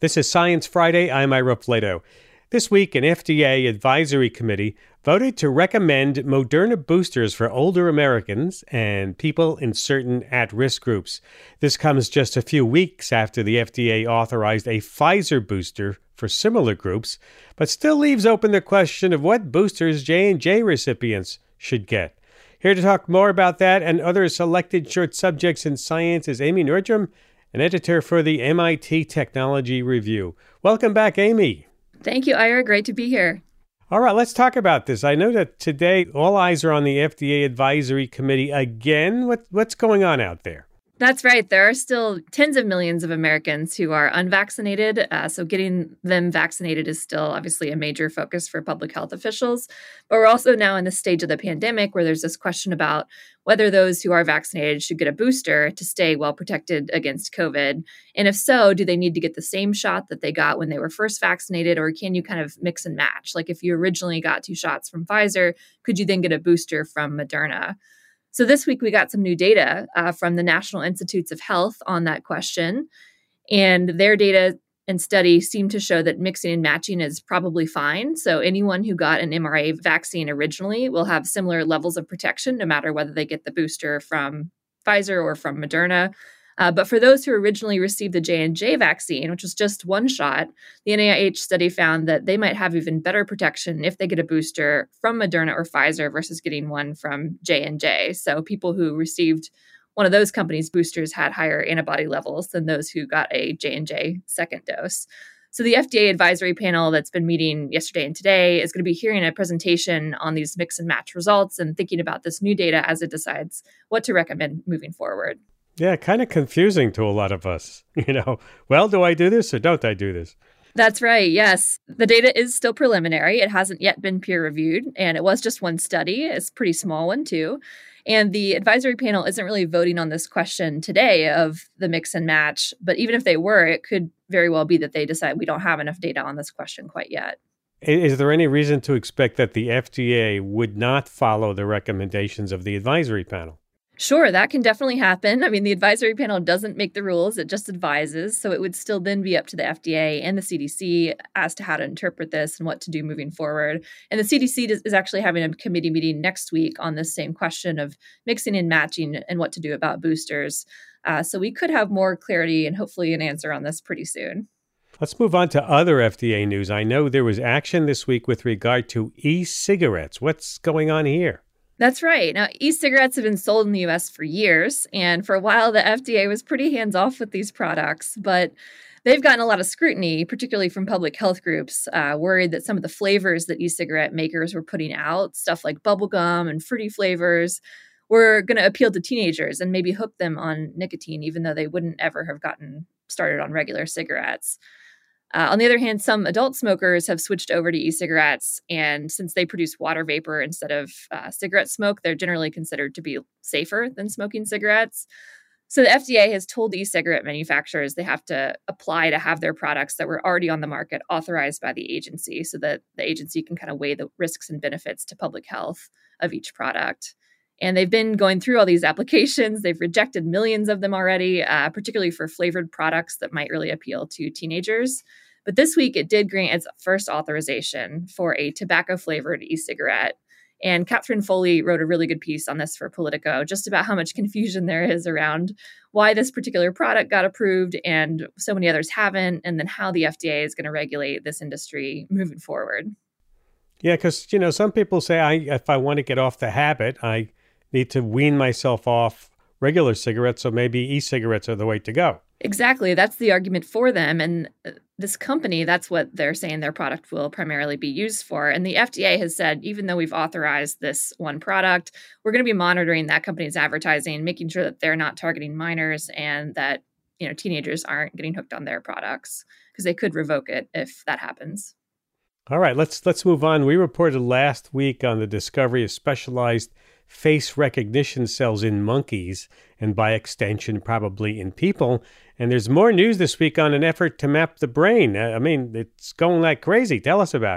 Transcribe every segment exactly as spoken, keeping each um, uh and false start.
This is Science Friday. I'm Ira Flato. This week, an F D A advisory committee voted to recommend Moderna boosters for older Americans and people in certain at-risk groups. This comes just a few weeks after the F D A authorized a Pfizer booster for similar groups, but still leaves open the question of what boosters J and J recipients should get. Here to talk more about that and other selected short subjects in science is Amy Nordrum, an editor for the M I T Technology Review. Welcome back, Amy. Thank you, Ira. Great to be here. All right, let's talk about this. I know that today all eyes are on the F D A Advisory Committee again. What, what's going on out there? That's right. There are still tens of millions of Americans who are unvaccinated. Uh, so getting them vaccinated is still obviously a major focus for public health officials. But we're also now in the stage of the pandemic where there's this question about whether those who are vaccinated should get a booster to stay well protected against COVID. And if so, do they need to get the same shot that they got when they were first vaccinated, or can you kind of mix and match? Like if you originally got two shots from Pfizer, could you then get a booster from Moderna? So this week, we got some new data uh, from the National Institutes of Health on that question. And their data and study seem to show that mixing and matching is probably fine. So anyone who got an M R A vaccine originally will have similar levels of protection, no matter whether they get the booster from Pfizer or from Moderna. Uh, but for those who originally received the J and J vaccine, which was just one shot, the N I H study found that they might have even better protection if they get a booster from Moderna or Pfizer versus getting one from J and J. So people who received one of those companies' boosters had higher antibody levels than those who got a J and J second dose. So the F D A advisory panel that's been meeting yesterday and today is going to be hearing a presentation on these mix and match results and thinking about this new data as it decides what to recommend moving forward. Yeah, kind of confusing to a lot of us. You know, well, do I do this or don't I do this? That's right. Yes. The data is still preliminary. It hasn't yet been peer reviewed, and it was just one study. It's a pretty small one, too. And the advisory panel isn't really voting on this question today of the mix and match. But even if they were, it could very well be that they decide we don't have enough data on this question quite yet. Is there any reason to expect that the F D A would not follow the recommendations of the advisory panel? Sure, that can definitely happen. I mean, the advisory panel doesn't make the rules, it just advises. So it would still then be up to the F D A and the C D C as to how to interpret this and what to do moving forward. And the C D C is actually having a committee meeting next week on this same question of mixing and matching and what to do about boosters. Uh, so we could have more clarity and hopefully an answer on this pretty soon. Let's move on to other F D A news. I know there was action this week with regard to e-cigarettes. What's going on here? That's right. Now, e-cigarettes have been sold in the U S for years, and for a while, the F D A was pretty hands-off with these products, but they've gotten a lot of scrutiny, particularly from public health groups, uh, worried that some of the flavors that e-cigarette makers were putting out, stuff like bubblegum and fruity flavors, were going to appeal to teenagers and maybe hook them on nicotine, even though they wouldn't ever have gotten started on regular cigarettes. Uh, on the other hand, some adult smokers have switched over to e-cigarettes, and since they produce water vapor instead of uh, cigarette smoke, they're generally considered to be safer than smoking cigarettes. So the F D A has told e-cigarette manufacturers they have to apply to have their products that were already on the market authorized by the agency so that the agency can kind of weigh the risks and benefits to public health of each product. And they've been going through all these applications. They've rejected millions of them already, uh, particularly for flavored products that might really appeal to teenagers. But this week, it did grant its first authorization for a tobacco-flavored e-cigarette. And Catherine Foley wrote a really good piece on this for Politico, just about how much confusion there is around why this particular product got approved and so many others haven't, and then how the F D A is going to regulate this industry moving forward. Yeah, because, you know, some people say I, if I want to get off the habit, I need to wean myself off regular cigarettes, so maybe e-cigarettes are the way to go. Exactly. That's the argument for them. And this company, that's what they're saying their product will primarily be used for. And the F D A has said, even though we've authorized this one product, we're going to be monitoring that company's advertising, making sure that they're not targeting minors and that, you know, teenagers aren't getting hooked on their products, because they could revoke it if that happens. All right, let's let's move on. We reported last week on the discovery of specialized face recognition cells in monkeys, and by extension, probably in people. And there's more news this week on an effort to map the brain. I mean, it's going like crazy. Tell us about it.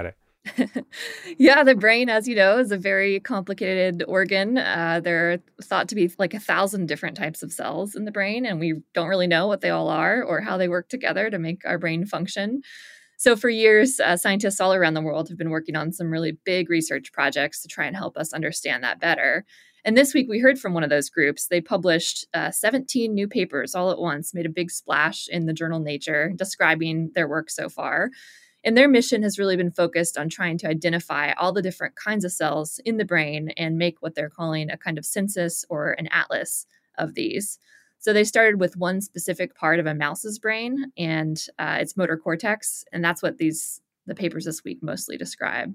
Yeah, the brain, as you know, is a very complicated organ. Uh, there are thought to be like a thousand different types of cells in the brain, and we don't really know what they all are or how they work together to make our brain function. So, for years, uh, scientists all around the world have been working on some really big research projects to try and help us understand that better. And this week, we heard from one of those groups. They published uh, seventeen new papers all at once, made a big splash in the journal Nature, describing their work so far. And their mission has really been focused on trying to identify all the different kinds of cells in the brain and make what they're calling a kind of census or an atlas of these. So they started with one specific part of a mouse's brain and uh, its motor cortex, and that's what these the papers this week mostly describe.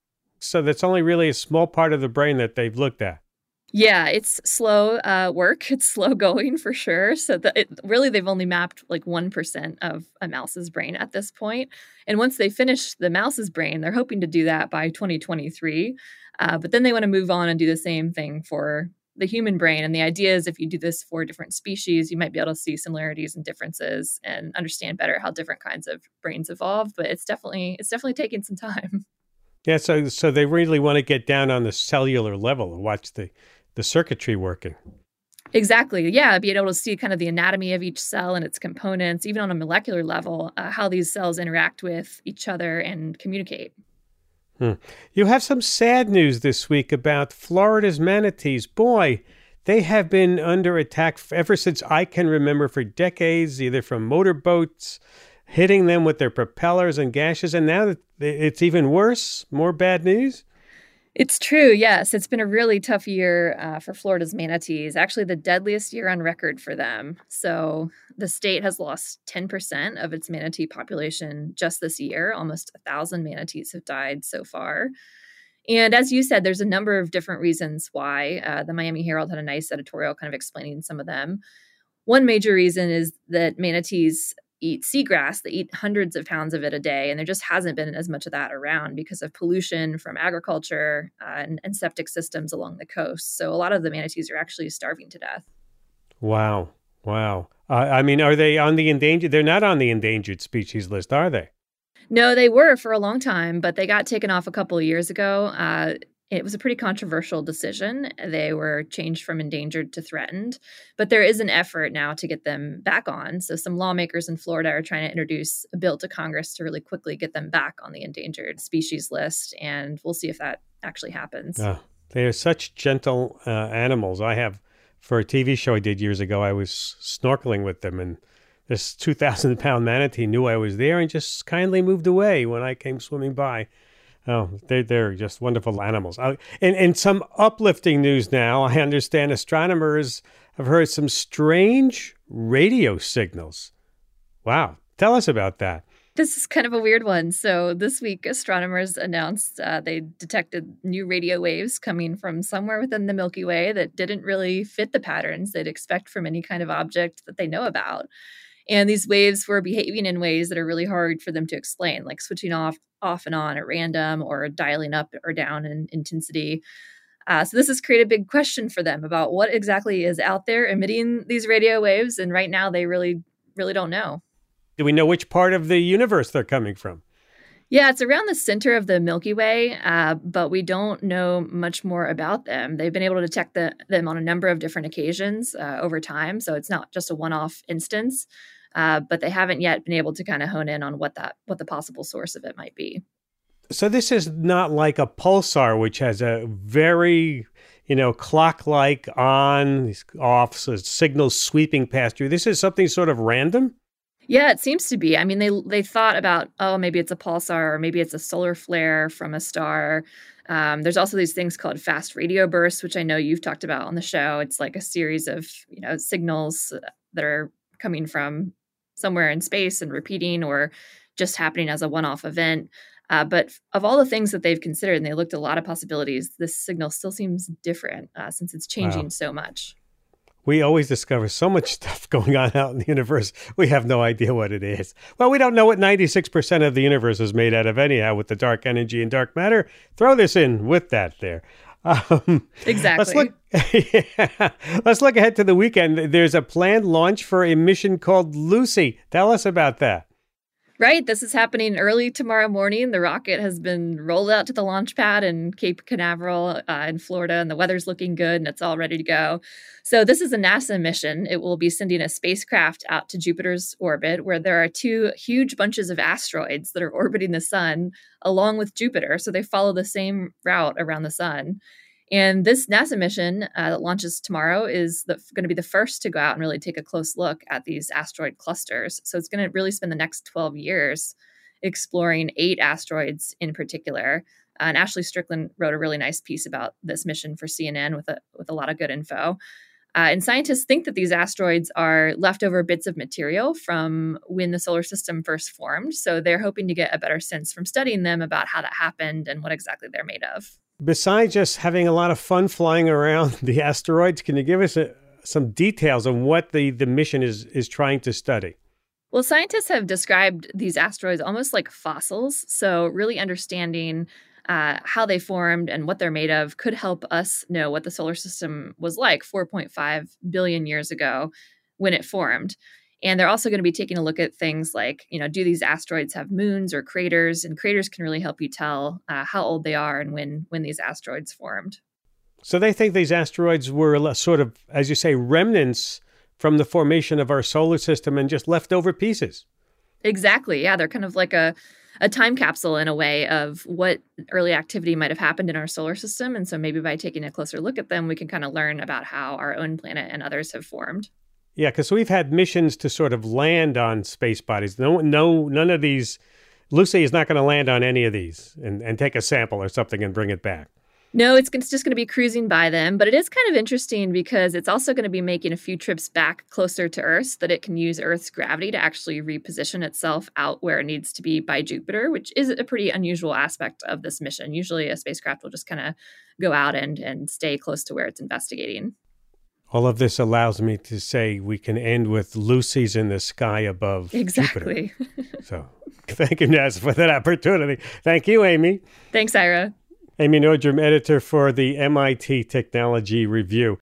So that's only really a small part of the brain that they've looked at. Yeah, it's slow uh, work. It's slow going for sure. So the, it, really, they've only mapped like one percent of a mouse's brain at this point. And once they finish the mouse's brain, they're hoping to do that by twenty twenty-three. Uh, but then they want to move on and do the same thing for the human brain. And the idea is if you do this for different species, you might be able to see similarities and differences and understand better how different kinds of brains evolve. But it's definitely it's definitely taking some time. Yeah, so so they really want to get down on the cellular level and watch the, the circuitry working. Exactly. Yeah, being able to see kind of the anatomy of each cell and its components, even on a molecular level, uh, how these cells interact with each other and communicate. Hmm. You have some sad news this week about Florida's manatees. Boy, they have been under attack ever since I can remember, for decades, either from motorboats hitting them with their propellers and gashes. And now it's even worse, more bad news. It's true. Yes. It's been a really tough year uh, for Florida's manatees, actually the deadliest year on record for them. So the state has lost ten percent of its manatee population just this year. Almost a thousand manatees have died so far. And as you said, there's a number of different reasons why. Uh, the Miami Herald had a nice editorial kind of explaining some of them. One major reason is that manatees eat seagrass. They eat hundreds of pounds of it a day, and there just hasn't been as much of that around because of pollution from agriculture uh, and, and septic systems along the coast. So a lot of the manatees are actually starving to death. Wow. Wow. Uh, I mean, are they on the endangered? They're not on the endangered species list, are they? No, they were for a long time, but they got taken off a couple of years ago. Uh, It was a pretty controversial decision. They were changed from endangered to threatened, but there is an effort now to get them back on. So some lawmakers in Florida are trying to introduce a bill to Congress to really quickly get them back on the endangered species list, and we'll see if that actually happens. Uh, they are such gentle uh, animals. I have, for a T V show I did years ago, I was snorkeling with them, and this two thousand pound manatee knew I was there and just kindly moved away when I came swimming by. Oh, they're, they're just wonderful animals. Uh, and, and some uplifting news now. I understand astronomers have heard some strange radio signals. Wow. Tell us about that. This is kind of a weird one. So this week, astronomers announced uh, they detected new radio waves coming from somewhere within the Milky Way that didn't really fit the patterns they'd expect from any kind of object that they know about. And these waves were behaving in ways that are really hard for them to explain, like switching off, off and on at random or dialing up or down in intensity. Uh, so this has created a big question for them about what exactly is out there emitting these radio waves. And right now, they really, really don't know. Do we know which part of the universe they're coming from? Yeah, it's around the center of the Milky Way, uh, but we don't know much more about them. They've been able to detect the, them on a number of different occasions uh, over time, so it's not just a one-off instance, uh, but they haven't yet been able to kind of hone in on what that what the possible source of it might be. So this is not like a pulsar, which has a very, you know, clock-like on, off, so signals sweeping past you. This is something sort of random? Yeah, it seems to be. I mean, they they thought about, oh, maybe it's a pulsar or maybe it's a solar flare from a star. Um, there's also these things called fast radio bursts, which I know you've talked about on the show. It's like a series of, you know, signals that are coming from somewhere in space and repeating or just happening as a one-off event. Uh, but of all the things that they've considered, and they looked at a lot of possibilities, this signal still seems different uh, since it's changing Wow. so much. We always discover so much stuff going on out in the universe. We have no idea what it is. Well, we don't know what ninety-six percent of the universe is made out of anyhow with the dark energy and dark matter. Throw this in with that there. Um, Exactly. Let's look, yeah, let's look ahead to the weekend. There's a planned launch for a mission called Lucy. Tell us about that. Right. This is happening early tomorrow morning. The rocket has been rolled out to the launch pad in Cape Canaveral uh, in Florida, and the weather's looking good and it's all ready to go. So, this is a NASA mission. It will be sending a spacecraft out to Jupiter's orbit, where there are two huge bunches of asteroids that are orbiting the sun along with Jupiter. So, they follow the same route around the sun. And this NASA mission uh, that launches tomorrow is going to be the first to go out and really take a close look at these asteroid clusters. So it's going to really spend the next twelve years exploring eight asteroids in particular. Uh, and Ashley Strickland wrote a really nice piece about this mission for C N N with a, with a lot of good info. Uh, and scientists think that these asteroids are leftover bits of material from when the solar system first formed. So they're hoping to get a better sense from studying them about how that happened and what exactly they're made of. Besides just having a lot of fun flying around the asteroids, can you give us a, some details on what the, the mission is, is trying to study? Well, scientists have described these asteroids almost like fossils. So really understanding uh, how they formed and what they're made of could help us know what the solar system was like four point five billion years ago when it formed. And they're also going to be taking a look at things like, you know, do these asteroids have moons or craters? And craters can really help you tell uh, how old they are and when when these asteroids formed. So they think these asteroids were sort of, as you say, remnants from the formation of our solar system and just leftover pieces. Exactly. Yeah, they're kind of like a, a time capsule in a way of what early activity might have happened in our solar system. And so maybe by taking a closer look at them, we can kind of learn about how our own planet and others have formed. Yeah, because we've had missions to sort of land on space bodies. No, no, none of these. Lucy is not going to land on any of these and, and take a sample or something and bring it back. No, it's, it's just going to be cruising by them. But it is kind of interesting because it's also going to be making a few trips back closer to Earth so that it can use Earth's gravity to actually reposition itself out where it needs to be by Jupiter, which is a pretty unusual aspect of this mission. Usually a spacecraft will just kind of go out and, and stay close to where it's investigating. All of this allows me to say we can end with Lucy's in the sky above exactly. Jupiter. So thank you, Naz, for that opportunity. Thank you, Amy. Thanks, Ira. Amy Nordrum, editor for the M I T Technology Review.